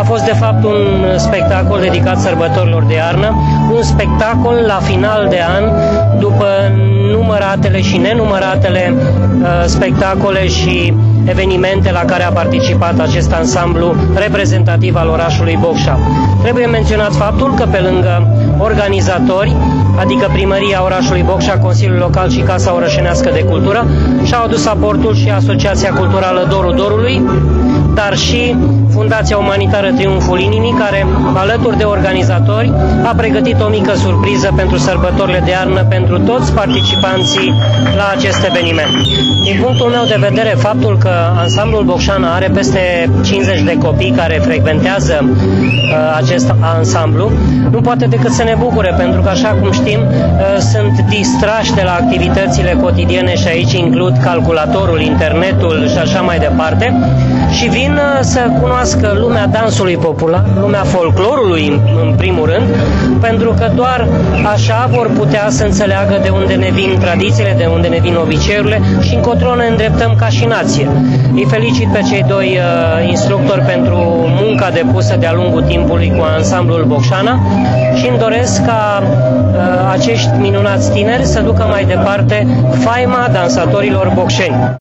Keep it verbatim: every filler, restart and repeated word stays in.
fost de fapt un spectacol dedicat sărbătorilor de iarnă, un spectacol la final de an, după număratele și nenumăratele uh, spectacole și evenimente la care a participat acest ansamblu reprezentativ al orașului Bocșa. Trebuie menționat faptul că pe lângă organizatori, adică Primăria orașului Bocșa, Consiliul Local și Casa Orășenească de Cultură, și-au adus aportul și Asociația Culturală Dorul Dorului, dar și Fundația Umanitară Triumful Inimii, care, alături de organizatori, a pregătit o mică surpriză pentru sărbătorile de iarnă pentru toți participanții la acest eveniment. Din punctul meu de vedere, faptul că ansamblul Bocșana are peste cincizeci de copii care frecventează uh, acest ansamblu, nu poate decât să ne bucure, pentru că, așa cum știm, uh, sunt distrași de la activitățile cotidiene și aici includ calculatorul, internetul și așa mai departe, și vin uh, să cunoască lumea dansului popular, lumea folclorului în, în primul rând, pentru că doar așa vor putea să înțeleagă de unde ne vin tradițiile, de unde ne vin obiceiurile și încotro ne îndreptăm ca și nație. Îi felicit pe cei doi uh, instructori pentru munca depusă de-a lungul timpului cu ansamblul Bocșana și îmi doresc ca uh, acești minunați tineri să ducă mai departe faima dansatorilor bocșeni.